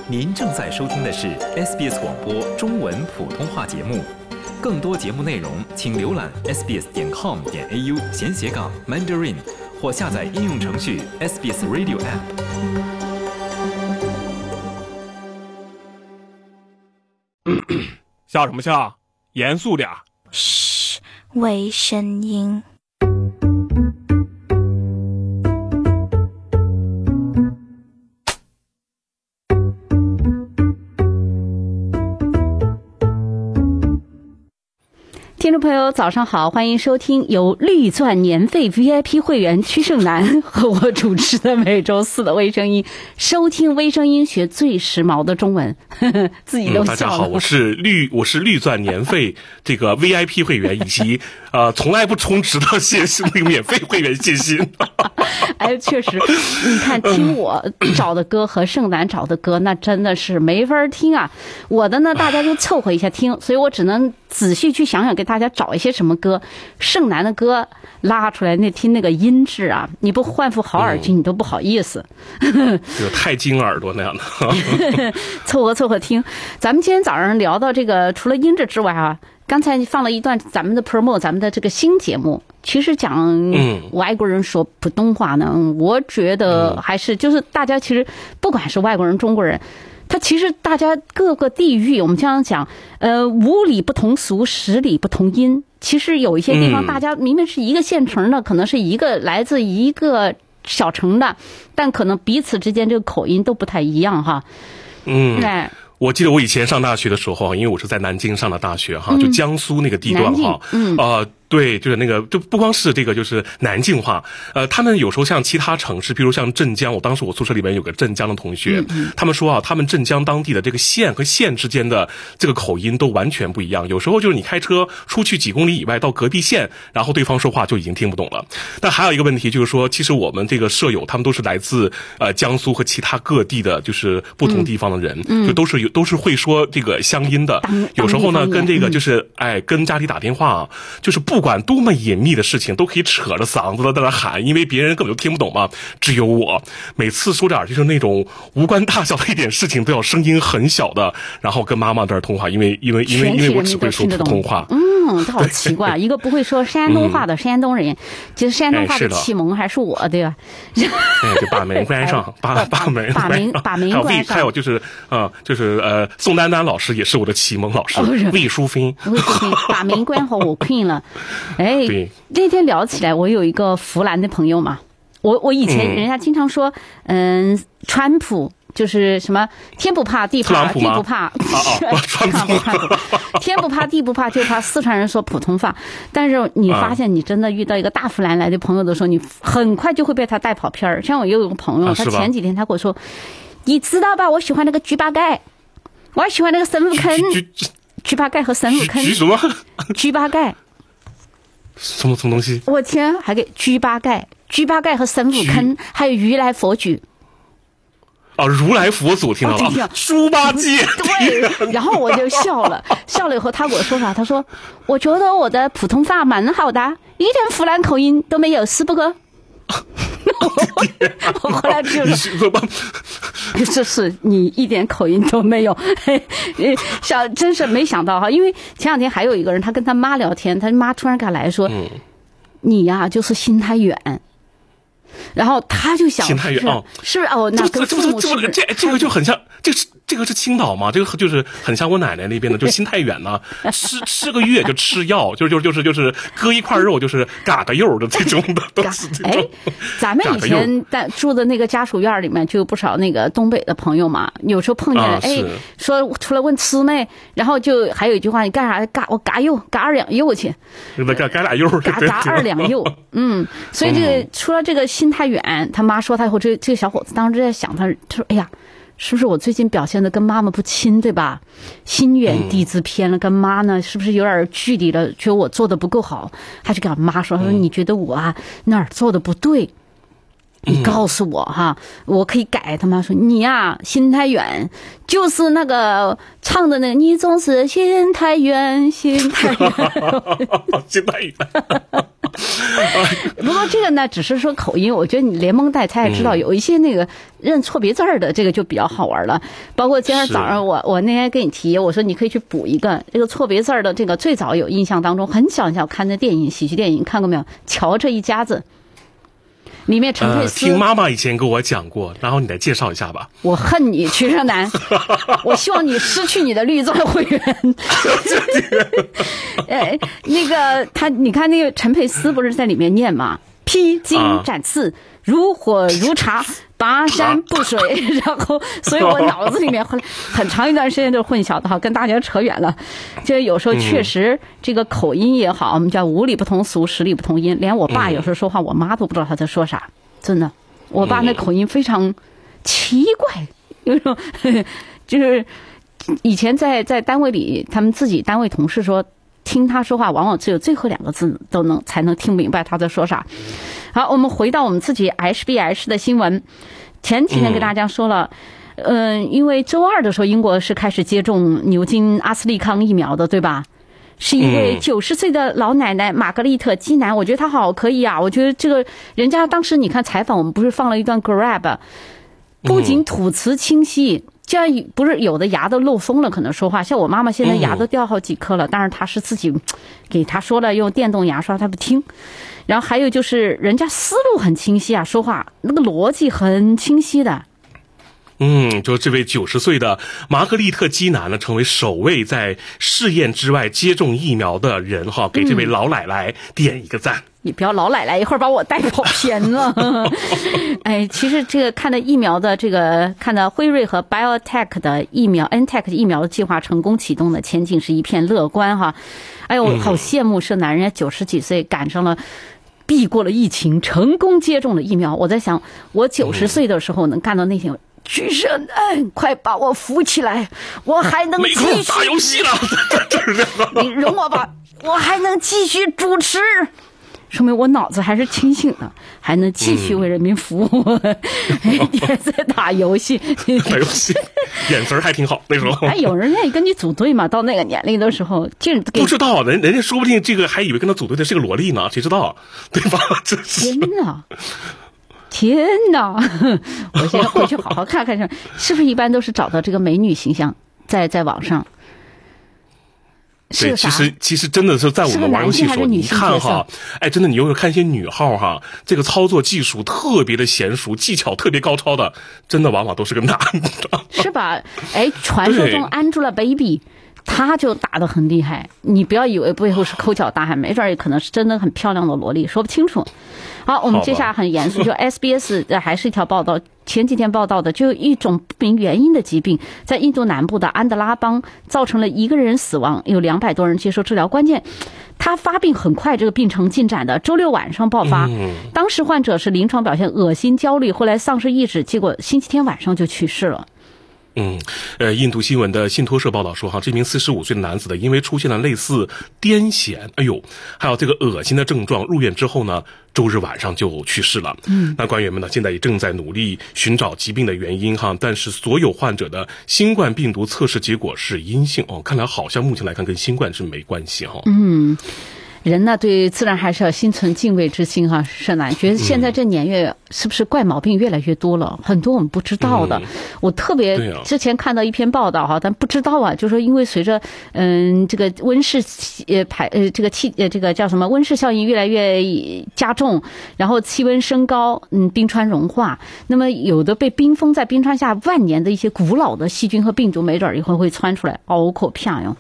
您正在收听的是 SBS 广播中文普通话节目，更多节目内容请浏览 sbs.com.au/Mandarin 或下载应用程序 SBS Radio App。 笑什么笑？严肃点。 嘘，微声音。听众朋友早上好，欢迎收听由绿钻年费 VIP 会员屈胜男和我主持的每周四的微声音，收听微声音学最时髦的中文，自己都笑了。 大家好，我是绿钻年费这个 VIP 会员以及从来不充值的那个免费会员信息。 哎，确实，你看听我找的歌和盛楠找的歌，那真的是没法听啊。我的呢，大家就凑合一下听，所以我只能仔细去想想给大家找一些什么歌。盛楠的歌拉出来，那听那个音质啊，你不换副好耳机，你都不好意思。 这个太金耳朵那样的。 凑合听。咱们今天早上聊到这个，除了音质之外啊，刚才放了一段咱们的 promo， 咱们的这个新节目。其实讲外国人说普通话呢，我觉得还是就是大家其实不管是外国人中国人，他其实大家各个地域，我们经常讲五里不同俗，十里不同音。其实有一些地方大家明明是一个县城的，可能是一个来自一个小城的，但可能彼此之间这个口音都不太一样哈。哎， 我记得我以前上大学的时候，因为我是在南京上的大学哈，就江苏那个地段哈，对，就是那个，就不光是这个，就是南京话。他们有时候像其他城市，比如像镇江，当时我宿舍里面有个镇江的同学，他们说啊，他们镇江当地的这个县和县之间的这个口音都完全不一样。有时候就是你开车出去几公里以外到隔壁县，然后对方说话就已经听不懂了。但还有一个问题就是说，其实我们这个舍友他们都是来自江苏和其他各地的，就是不同地方的人，就都是会说这个乡音的。有时候呢，跟这个就是跟家里打电话啊，就是不管多么隐秘的事情都可以扯着嗓子在那喊，因为别人根本就听不懂嘛。只有我每次说点就是那种无关大小的一点事情都要声音很小的，然后跟妈妈在那通话，因为我只会说普通话。 这好奇怪，一个不会说山东话的山东人，其实山东话的启蒙还是我，对吧？ 就把门关上，把门关上。还有就是宋丹丹老师也是我的启蒙老师，魏淑芬把门关好，我困了。哎，那天聊起来，我有一个湖南的朋友嘛，我以前人家经常说，川普就是什么天不怕地怕地不怕，天不怕地不怕，就怕四川人说普通话。但是你发现你真的遇到一个大湖南来的朋友的时候，你很快就会被他带跑偏儿。像我有一个朋友，他前几天他跟我说，你知道吧？我喜欢那个猪八戒，我还喜欢那个孙悟空。猪八戒和孙悟空。 什么？ 猪八戒。 什么东西？ 我天，还给猪八戒和孙悟空，还有如来佛祖。 如来佛祖听到了，猪八戒。 对，然后我就笑了以后，他跟我说啥？他说：“我觉得我的普通话蛮好的，一点湖南口音都没有，是不哥？”我后来就是你一点口音都没有，真是没想到哈！因为前两天还有一个人，他跟他妈聊天，他妈突然给他来说：“你呀，就是心太远。”然后他就想， 心太远是那跟父母这个就很像，这个是青岛吗？这个就是很像我奶奶那边的，就心太远呢，吃个月就吃药，就是割一块肉就是嘎个肉的这种的，都是这种。 咱们以前住的那个家属院里面就有不少那个东北的朋友嘛，有时候碰见说出来问吃没，然后就还有一句话，你干啥？我嘎肉，嘎2两肉去， 嘎俩肉， 嘎2两肉。所以这个除了这个心太远，他妈说他以后，这个小伙子当时在想，他说哎呀，是不是我最近表现的跟妈妈不亲，对吧？心远地自偏了，跟妈呢是不是有点距离了？觉得我做的不够好，他就跟妈说，他说你觉得我哪儿做的不对？ 你告诉我哈，我可以改。他妈说你呀，心太远，就是那个唱的那个，你总是心太远，心太远， 心太远。 不过这个呢，只是说口音，我觉得你连蒙带猜也知道，有一些那个认错别字儿的，这个就比较好玩了。包括今天早上我那天跟你提，我说你可以去补一个这个错别字儿的，这个最早有印象当中很小看的电影，喜剧电影看过没有？乔这一家子。里面陈佩斯， 听妈妈以前跟我讲过，然后你来介绍一下吧。 我恨你，曲胜男，我希望你失去你的绿钻会员。那个你看那个陈佩斯不是在里面念吗？披荆斩刺，如火如茶，跋山不水。然后，所以我脑子里面很长一段时间都混淆的哈，跟大家扯远了。就有时候确实这个口音也好，我们叫五里不同俗，十里不同音。连我爸有时候说话，我妈都不知道他在说啥，真的。我爸那口音非常奇怪，有种就是以前在单位里，他们自己单位同事说，听他说话往往只有最后2个字才能听明白他在说啥。好，我们回到我们自己 HBS 的新闻。前几天跟大家说了，因为周2的时候，英国是开始接种牛津阿斯利康疫苗的，对吧？是一位90岁的老奶奶玛格丽特·基南，我觉得她好可以啊！我觉得这个人家当时你看采访，我们不是放了一段 Grab， 不仅吐词清晰。这样不是有的牙都漏风了，可能说话像我妈妈现在牙都掉好几颗了，但是她是自己给她说了用电动牙刷，她不听。然后还有就是人家思路很清晰啊，说话那个逻辑很清晰的。 就这位90岁的玛格丽特·基南呢，成为首位在试验之外接种疫苗的人哈，给这位老奶奶点一个赞。 你不要老奶奶一会儿把我带跑偏了。哎，其实这个看的疫苗的看的辉瑞和 BioNTech 的疫苗 NTech 疫苗的计划成功启动的前景是一片乐观哈。哎呦，好羡慕是男人家90几岁赶上了。避过了疫情，成功接种了疫苗。我在想，我90岁的时候能干到那天，巨神，快把我扶起来，我还能继续打游戏了。 你容我吧，我还能继续主持，说明我脑子还是清醒的，还能继续为人民服务。也在打游戏， 打游戏，眼神还挺好那时候。 哎，有人愿意跟你组队吗？到那个年龄的时候， 不知道，人家说不定这个还以为跟他组队的是个萝莉呢，谁知道，对吧？天哪！我先回去好好看看，是不是一般都是找到这个美女形象在网上？ 对，其实真的是在我们玩游戏的时候，你看哈，哎，真的你有看一些女号哈，这个操作技术特别的娴熟，技巧特别高超的，真的往往都是个男的，是吧？哎，传说中 Angelababy。他就打得很厉害，你不要以为背后是抠脚大汉，没准也可能是真的很漂亮的萝莉，说不清楚。好，我们接下来很严肃，就 SBS 还是一条报道，前几天报道的，就有一种不明原因的疾病，在印度南部的安德拉邦造成了1个人死亡，有200多人接受治疗。关键，他发病很快，这个病程进展的，周6晚上爆发，当时患者是临床表现恶心、焦虑，后来丧失意识，结果星期天晚上就去世了。 印度新闻的信托社报道说哈，这名45岁的男子呢，因为出现了类似癫痫，还有这个恶心的症状，入院之后呢，周日晚上就去世了。那官员们呢，现在也正在努力寻找疾病的原因哈，但是所有患者的新冠病毒测试结果是阴性看来好像目前来看跟新冠是没关系哈。 人呢，对自然还是要心存敬畏之心哈。盛楠觉得现在这年月是不是怪毛病越来越多了？很多我们不知道的。我特别之前看到一篇报道哈，但不知道啊，就是说因为随着这个温室这个叫什么温室效应越来越加重，然后气温升高，冰川融化，那么有的被冰封在冰川下万年的一些古老的细菌和病毒，没准以后会窜出来，好可怕哟。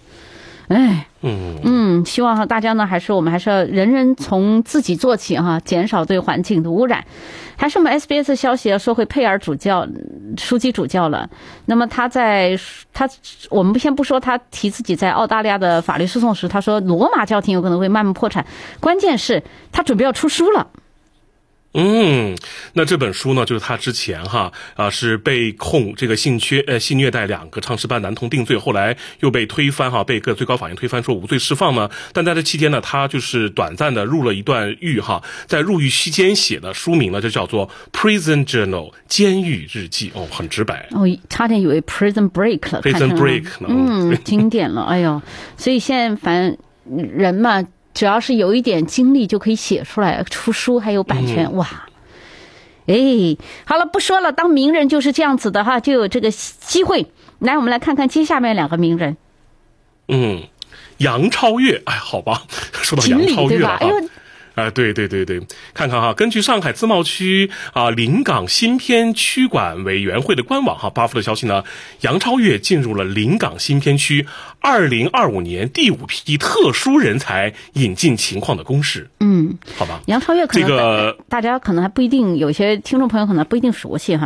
希望大家呢，我们还是要人人从自己做起哈，减少对环境的污染。还是我们 SBS 消息说回佩尔书记主教了。那么我们先不说他提自己在澳大利亚的法律诉讼时，他说罗马教廷有可能会慢慢破产，关键是他准备要出书了。 那这本书呢，就是他之前是被控这个性虐待2个唱诗班男童定罪，后来又被推翻被各最高法院推翻说无罪释放呢。但在这期间呢，他就是短暂的入了一段狱在入狱期间写的书名呢，就叫做 Prison Journal 监狱日记很直白差点以为 Prison Break 了 Prison Break 呢经典了，哎呦，所以现在反正人嘛，只要是有一点经历就可以写出来，出书还有版权，哇！好了，不说了，当名人就是这样子的就有这个机会。来，我们来看看接下面2个名人。 杨超越，好吧，说到杨超越了对，看看根据上海自贸区临港新片区管委员会的官网发布的消息呢，杨超越进入了临港新片区2025年第5批特殊人才引进情况的公示。好吧， 杨超越可能大家可能还不一定，有些听众朋友可能不一定熟悉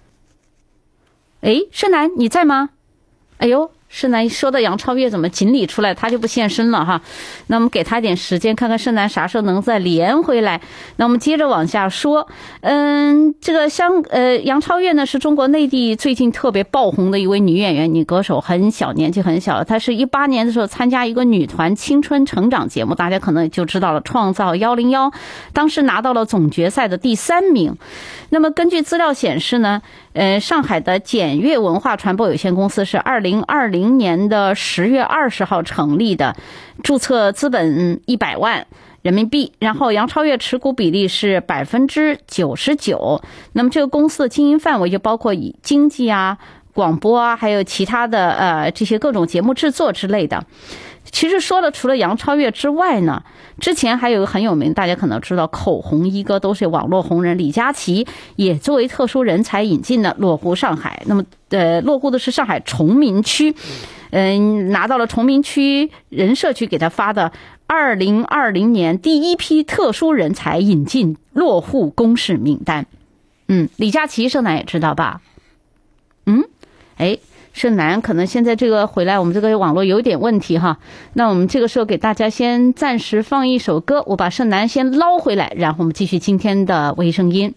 盛楠你在吗？哎呦，盛楠说的杨超越怎么锦鲤出来他就不现身了那我们给他一点时间，看看盛楠啥时候能再连回来。那我们接着往下说。这个杨超越呢是中国内地最近特别爆红的一位女演员、女歌手，年纪很小。她是18年的时候参加一个女团青春成长节目，大家可能就知道了，创造101，当时拿到了总决赛的第3名。那么根据资料显示呢，上海的简悦文化传播有限公司是2020年的10月20号成立的，注册资本100万人民币，然后杨超越持股比例是99%。那么这个公司的经营范围就包括以经济广播还有其他的这些各种节目制作之类的。其实说了，除了杨超越之外呢，之前还有一个很有名，大家可能知道，口红一哥都是网络红人李佳琦，也作为特殊人才引进的落户上海。那么落户的是上海崇明区，拿到了崇明区人社区给他发的2020年第1批特殊人才引进落户公示名单。李佳琦盛楠也知道吧？盛楠可能现在这个回来，我们这个网络有点问题那我们这个时候给大家先暂时放一首歌，我把盛楠先捞回来，然后我们继续今天的微声音。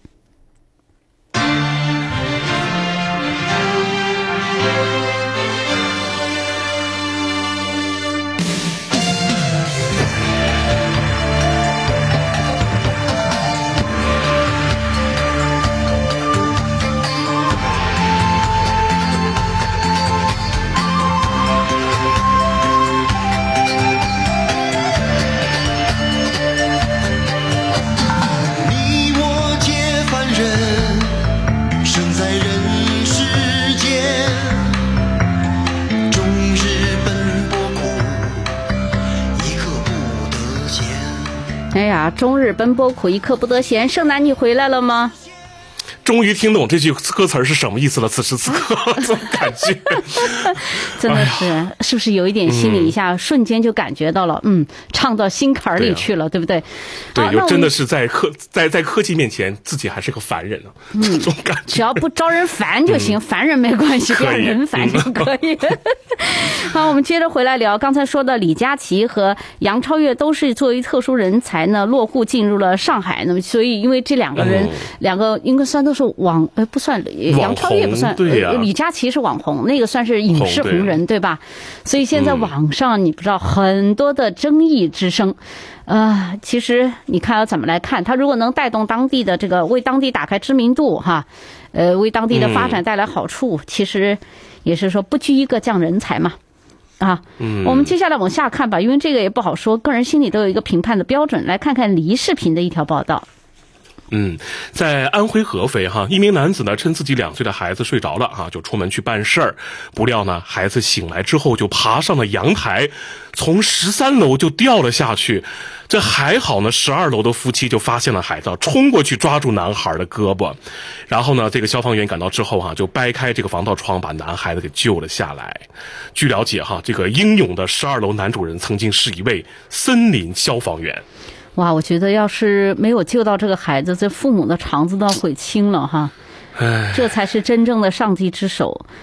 终日奔波苦，一刻不得闲。盛楠，你回来了吗？ 终于听懂这句歌词是什么意思了。此时此刻这种感觉真的是是不是有一点心里一下瞬间就感觉到了唱到心坎里去了， 对不对？ 对，就真的是在科技面前自己还是个凡人这种感觉。 只要不招人烦就行，凡人没关系，不要人烦就可以。好，我们接着回来聊刚才说的李佳琦和杨超越都是作为特殊人才呢落户进入了上海。那么所以因为这两个人两个应该算都是不算杨超越不算，李佳琦是网红，那个算是影视红人，对吧？所以现在网上你不知道很多的争议之声。其实你看要怎么来看，他如果能带动当地的这个为当地打开知名度为当地的发展带来好处，其实也是说不拘一个降人才嘛。我们接下来往下看吧，因为这个也不好说，个人心里都有一个评判的标准。来看看梨视频的一条报道。 在安徽合肥一名男子呢趁自己2岁的孩子睡着了就出门去办事儿，不料呢孩子醒来之后就爬上了阳台，从13楼就掉了下去。这还好呢，12楼的夫妻就发现了孩子，冲过去抓住男孩的胳膊，然后呢这个消防员赶到之后就掰开这个防盗窗，把男孩子给救了下来。据了解这个英勇的12楼男主人曾经是一位森林消防员。 哇，我觉得要是没有救到这个孩子，这父母的肠子都要悔青了这才是真正的上帝之手。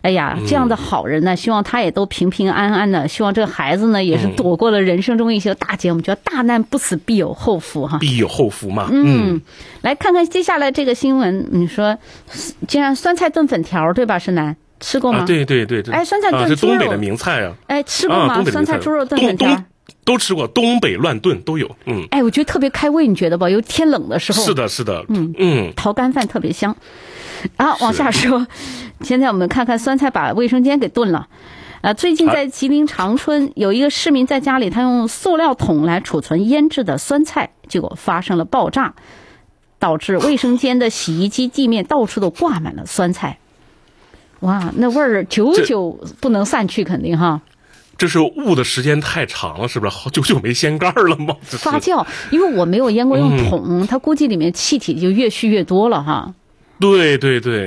哎呀，这样的好人呢，希望他也都平平安安的，希望这个孩子呢也是躲过了人生中一些大劫。我们叫大难不死必有后福哈， 必有后福嘛。 来看看接下来这个新闻，你说竟然酸菜炖粉条对吧？是南吃过吗？ 对。 哎，酸菜炖猪肉是东北的名菜啊。 哎，吃过吗？酸菜猪肉炖粉条。 都吃过，东北乱炖都有。 哎，我觉得特别开胃，你觉得吧？尤其天冷的时候。 是的。 淘干饭特别香。往下说，现在我们看看酸菜把卫生间给炖了。最近在吉林长春，有一个市民在家里，他用塑料桶来储存腌制的酸菜，结果发生了爆炸，导致卫生间的洗衣机地面到处都挂满了酸菜。哇，那味儿久久不能散去，肯定哈。 这是焐的时间太长了，是不是？好久没掀盖了吗？ 发酵，因为我没有腌过用桶，它估计里面气体就越蓄越多了哈。 对。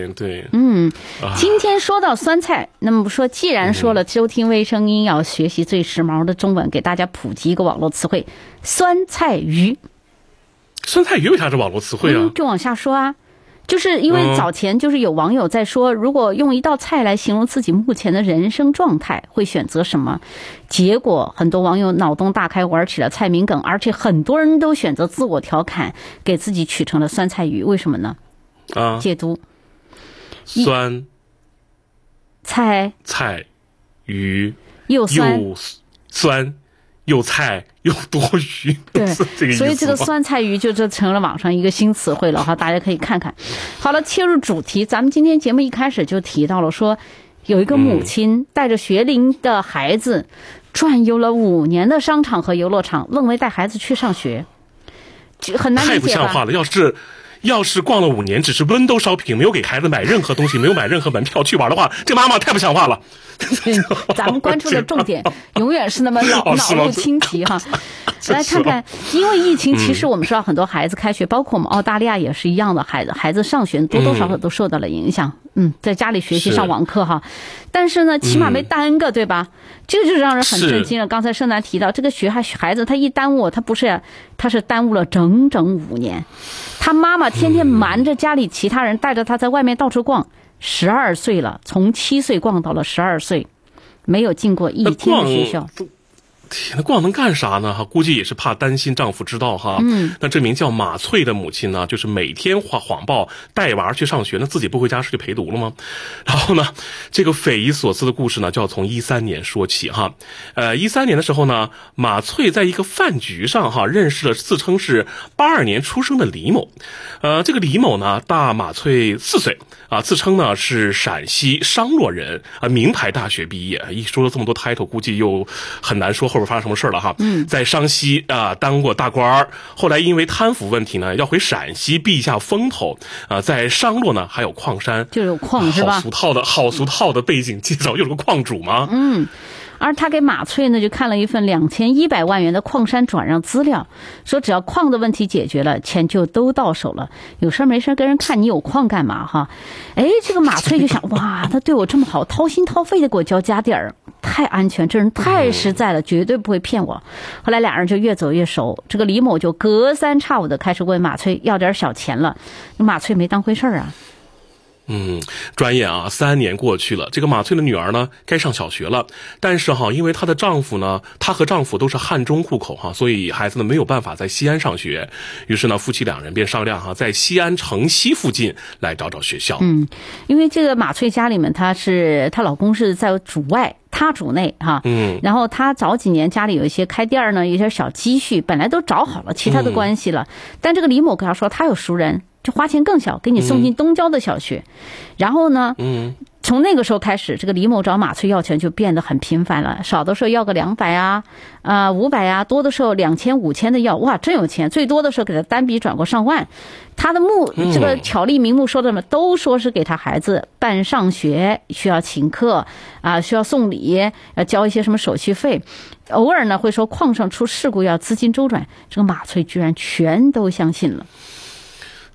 今天说到酸菜，那么说，既然说了收听微声音要学习最时髦的中文，给大家普及一个网络词汇——酸菜鱼。 酸菜鱼为啥是网络词汇啊？ 就往下说啊。就是因为早前就是有网友在说，如果用一道菜来形容自己目前的人生状态，会选择什么？结果很多网友脑洞大开，玩起了菜名梗，而且很多人都选择自我调侃，给自己取成了酸菜鱼。为什么呢？解读： 酸菜鱼又酸又菜又多鱼， 对， 这个意思。 所以这个酸菜鱼就成了网上一个新词汇了哈，大家可以看看。好了，切入主题，咱们今天节目一开始就提到了说，有一个母亲带着学龄的孩子转悠了5年的商场和游乐场，愣没带孩子去上学，很难理解吧？ 太不像话了！要是逛了5年，只是window shopping，没有给孩子买任何东西，没有买任何门票去玩的话，这妈妈太不像话了。 咱们关注的重点永远是那么脑路清奇哈。来看看，因为疫情，其实我们知道很多孩子开学，包括我们澳大利亚也是一样的，孩子上学多多少少都受到了影响。在家里学习上网课哈，但是呢，起码没耽搁，对吧？这就让人很震惊了。刚才盛楠提到，这个孩子他一耽误，他是耽误了整整5年。他妈妈天天瞒着家里其他人，带着他在外面到处逛。12岁了，从7岁逛到了12岁，没有进过1天的学校。 天，那逛能干啥呢？估计也是怕担心丈夫知道哈。那这名叫马翠的母亲呢，就是每天谎报带娃去上学，那自己不回家是就陪读了吗？然后呢，这个匪夷所思的故事呢，就要从13年说起哈。13年的时候呢，马翠在一个饭局上哈，认识了自称是82年出生的李某。这个李某呢，大马翠4岁啊，自称呢是陕西商洛人啊，名牌大学毕业。一说了这么多 title， 估计又很难说后边发生什么事了哈。在商西当过大官，后来因为贪腐问题呢，要回陕西避一下风头啊。在商洛呢，还有矿山， 就有矿是吧？ 好俗套的背景介绍，又是个矿主吗？ 而他给马翠呢就看了一份2100万元的矿山转让资料，说只要矿的问题解决了，钱就都到手了。有事没事跟人看你有矿干嘛哈？这个马翠就想，哇，他对我这么好，掏心掏肺的给我交家底儿，太安全，这人太实在了，绝对不会骗我。后来俩人就越走越熟，这个李某就隔三差五的开始问马翠要点小钱了，马翠没当回事啊。 转眼3年过去了，这个马翠的女儿呢该上小学了，但是因为她和丈夫都是汉中户口所以孩子呢没有办法在西安上学。于是呢，夫妻2人便商量在西安城西附近来找学校。 因为这个马翠家里面，她老公是在主外，他主内哈。然后他早几年家里有一些开店呢，有一些小积蓄，本来都找好了其他的关系了，但这个李某跟他说他有熟人，就花钱更小，给你送进东郊的小学。然后呢，从那个时候开始，这个李某找马翠要钱就变得很频繁了，少的时候要个200啊，500啊，多的时候2000、5000的要，哇，真有钱！最多的时候给他单笔转过上万。他的这个巧立名目说的什么，都说是给他孩子办上学，需要请客啊，需要送礼，要交一些什么手续费。偶尔呢会说矿上出事故要资金周转，这个马翠居然全都相信了。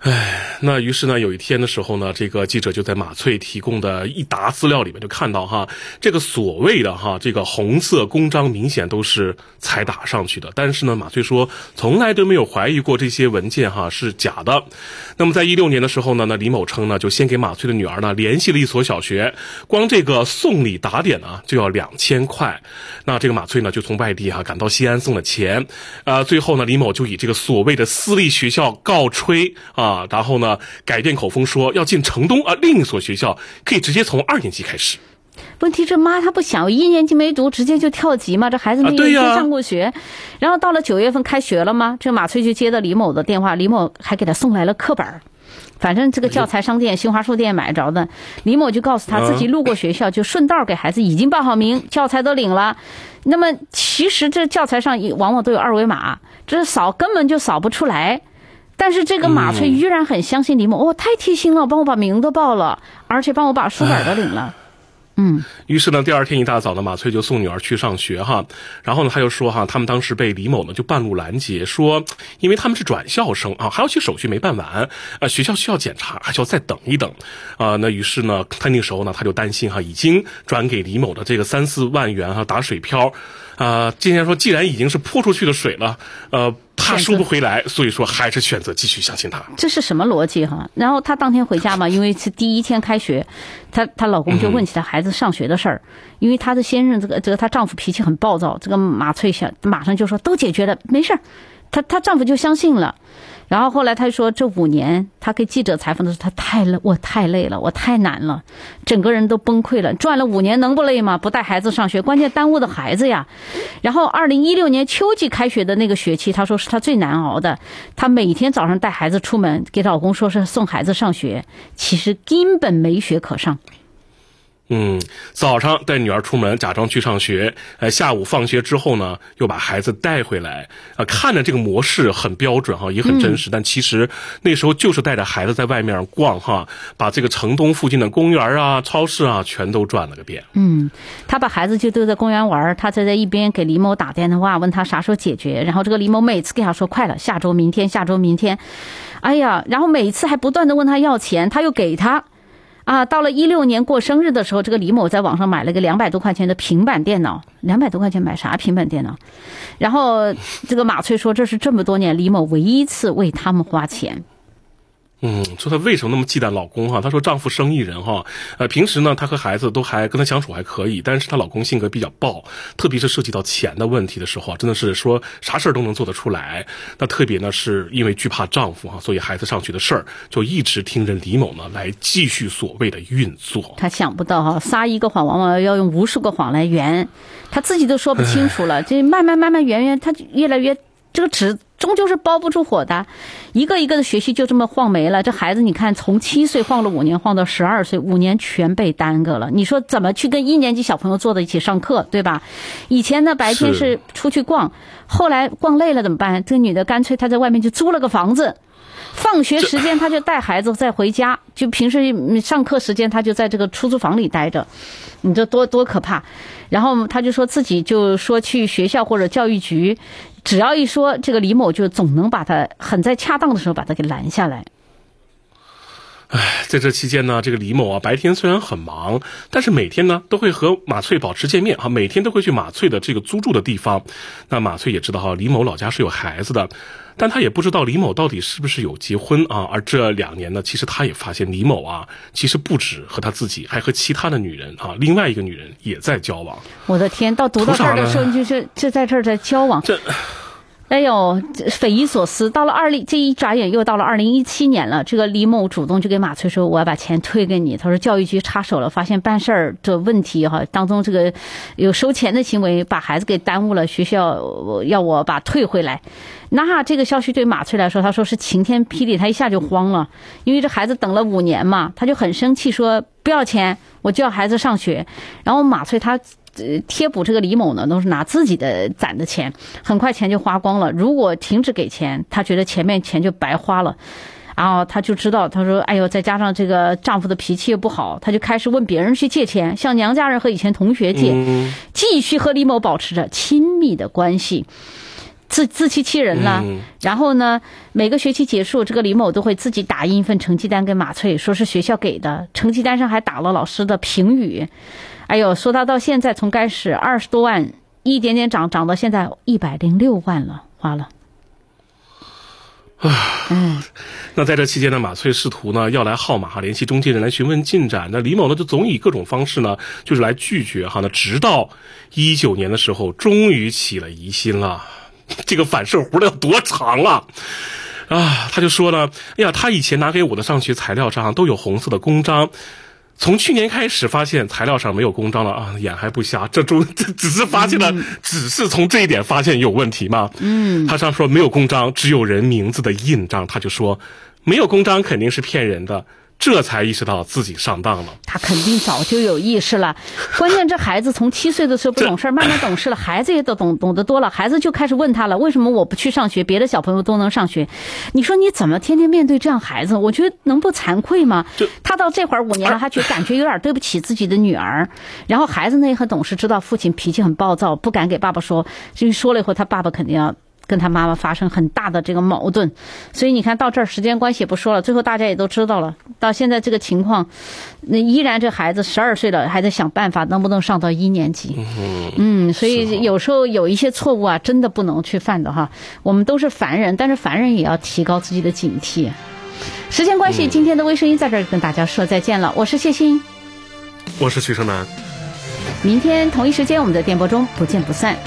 那于是呢，有一天的时候呢，这个记者就在马翠提供的一沓资料里面就看到哈，这个所谓的哈这个红色公章明显都是彩打上去的，但是呢，马翠说从来都没有怀疑过这些文件哈是假的。那么在16年的时候呢，李某称呢就先给马翠的女儿呢联系了一所小学，光这个送礼打点呢就要2000块。那这个马翠呢就从外地赶到西安送了钱，最后呢李某就以这个所谓的私立学校告吹然后呢改变口风说要进城东另一所学校可以直接从2年级开始。 问题这妈她不想1年级没读直接就跳级吗？这孩子没有上过学，然后到了9月份开学了吗？这马翠就接到李某的电话，李某还给他送来了课本，反正这个教材商店新华书店买着的。李某就告诉他自己路过学校就顺道给孩子已经报好名，教材都领了。那么其实这教材上往往都有2维码，这扫根本就扫不出来。但是这个马翠依然很相信李某，太贴心了，帮我把名都报了，而且帮我把书本都领了。 于是呢，第2天一大早呢，马翠就送女儿去上学然后呢，他就说他们当时被李某呢就半路拦截，说因为他们是转校生还有些手续没办完，学校需要检查，还需要再等一等那于是呢，他那个时候呢，他就担心已经转给李某的这个3-4万元打水漂今天说既然已经是泼出去的水了怕收不回来，所以说还是选择继续相信他。 这是什么逻辑然后他当天回家嘛，因为是第1天开学，她老公就问起她孩子上学的事儿，因为她的先生这个她丈夫脾气很暴躁，这个马翠马上就说都解决了，没事儿，她丈夫就相信了。然后后来他说这5年他给记者采访的时候，我太累了，我太难了，整个人都崩溃了，转了5年能不累吗？不带孩子上学，关键耽误的孩子呀。然后2016年秋季开学的那个学期，他说是他最难熬的，他每天早上带孩子出门，给老公说是送孩子上学，其实根本没学可上。 早上带女儿出门假装去上学，下午放学之后呢又把孩子带回来看着这个模式很标准也很真实，但其实那时候就是带着孩子在外面逛把这个城东附近的公园超市全都转了个遍。 他把孩子就丢在公园玩，他在一边给李某打电话问他啥时候解决，然后这个李某每次给他说快了，下周明天，哎呀，然后每次还不断的问他要钱，他又给他到了16年过生日的时候，这个李某在网上买了个200多块钱的平板电脑，200多块钱买啥平板电脑？然后这个马翠说，这是这么多年李某唯一一次为他们花钱。 说她为什么那么忌惮老公她说丈夫生意人平时呢她和孩子都还跟她相处还可以，但是她老公性格比较暴，特别是涉及到钱的问题的时候真的是说啥事儿都能做得出来。那特别呢是因为惧怕丈夫所以孩子上学的事儿就一直听着李某呢来继续所谓的运作。 她想不到撒一个谎往往要用无数个谎来圆，她自己都说不清楚了，这慢慢圆，她越来越这个纸终究是包不住火的，一个一个的学习就这么晃没了。这孩子你看从7岁晃了5年，晃到12岁，5年全被耽搁了。你说怎么去跟1年级小朋友坐在一起上课，对吧？以前呢白天是出去逛，后来逛累了怎么办？这个女的干脆她在外面就租了个房子，放学时间她就带孩子再回家，就平时上课时间她就在这个出租房里待着，你这多可怕。然后她就说自己就说去学校或者教育局，只要一说这个李某就总能把他很在恰当的时候把他给拦下来。 在这期间呢，这个李某白天虽然很忙，但是每天呢都会和马翠保持见面每天都会去马翠的这个租住的地方。那马翠也知道李某老家是有孩子的，但他也不知道李某到底是不是有结婚而这2年呢，其实他也发现李某其实不止和他自己，还和其他的女人另外一个女人也在交往。 我的天，到读到这儿的时候，就是这在这儿在交往。哎呦，匪夷所思！到了这一眨眼又到了2017年了。这个李某主动就给马翠说：“我要把钱退给你。”他说教育局插手了，发现办事儿的问题当中这个有收钱的行为，把孩子给耽误了，学校要我把退回来。那这个消息对马翠来说，他说是晴天霹雳，他一下就慌了，因为这孩子等了5年嘛，他就很生气，说不要钱，我就要孩子上学。然后马翠他贴补这个李某呢，都是拿自己的攒的钱，很快钱就花光了。如果停止给钱，他觉得前面钱就白花了。然后他就知道，他说哎呦，再加上这个丈夫的脾气也不好，他就开始问别人去借钱，向娘家人和以前同学借，继续和李某保持着亲密的关系。 自欺欺人了。然后呢，每个学期结束，这个李某都会自己打印一份成绩单给马翠，说是学校给的，成绩单上还打了老师的评语。哎呦，说他到现在从开始20多万，一点点涨到现在106万了，花了。 那在这期间呢，马翠试图呢要来号码联系中介人来询问进展，那李某呢就总以各种方式呢就是来拒绝那直到19年的时候，终于起了疑心了。这个反射弧要多长啊！他就说呢，哎呀，他以前拿给我的上学材料上都有红色的公章。从去年开始发现材料上没有公章了眼还不瞎，这只是发现了，只是从这一点发现有问题吗？他上说没有公章，只有人名字的印章，他就说没有公章肯定是骗人的，这才意识到自己上当了。 他肯定早就有意识了，关键这孩子从7岁的时候不懂事，慢慢懂事了，孩子也都懂得多了，孩子就开始问他了，为什么我不去上学，别的小朋友都能上学？你说你怎么天天面对这样孩子？我觉得能不惭愧吗？他到这会儿5年了，他感觉有点对不起自己的女儿。然后孩子呢也很懂事，知道父亲脾气很暴躁，不敢给爸爸说，至于说了以后，他爸爸肯定要跟他妈妈发生很大的这个矛盾。所以你看到这儿时间关系也不说了，最后大家也都知道了，到现在这个情况，那依然这孩子12岁了，还在想办法能不能上到1年级。所以有时候有一些错误真的不能去犯的哈。我们都是凡人，但是凡人也要提高自己的警惕。时间关系，今天的微声音在这儿跟大家说再见了。我是谢欣， 我是徐胜男， 明天同一时间我们的电波中不见不散。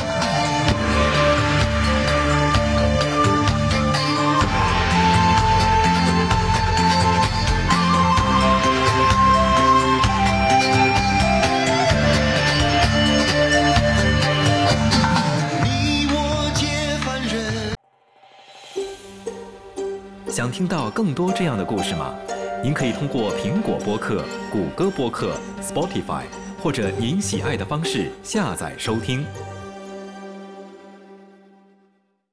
想听到更多这样的故事吗？您可以通过苹果播客、谷歌播客、Spotify 或者您喜爱的方式下载收听。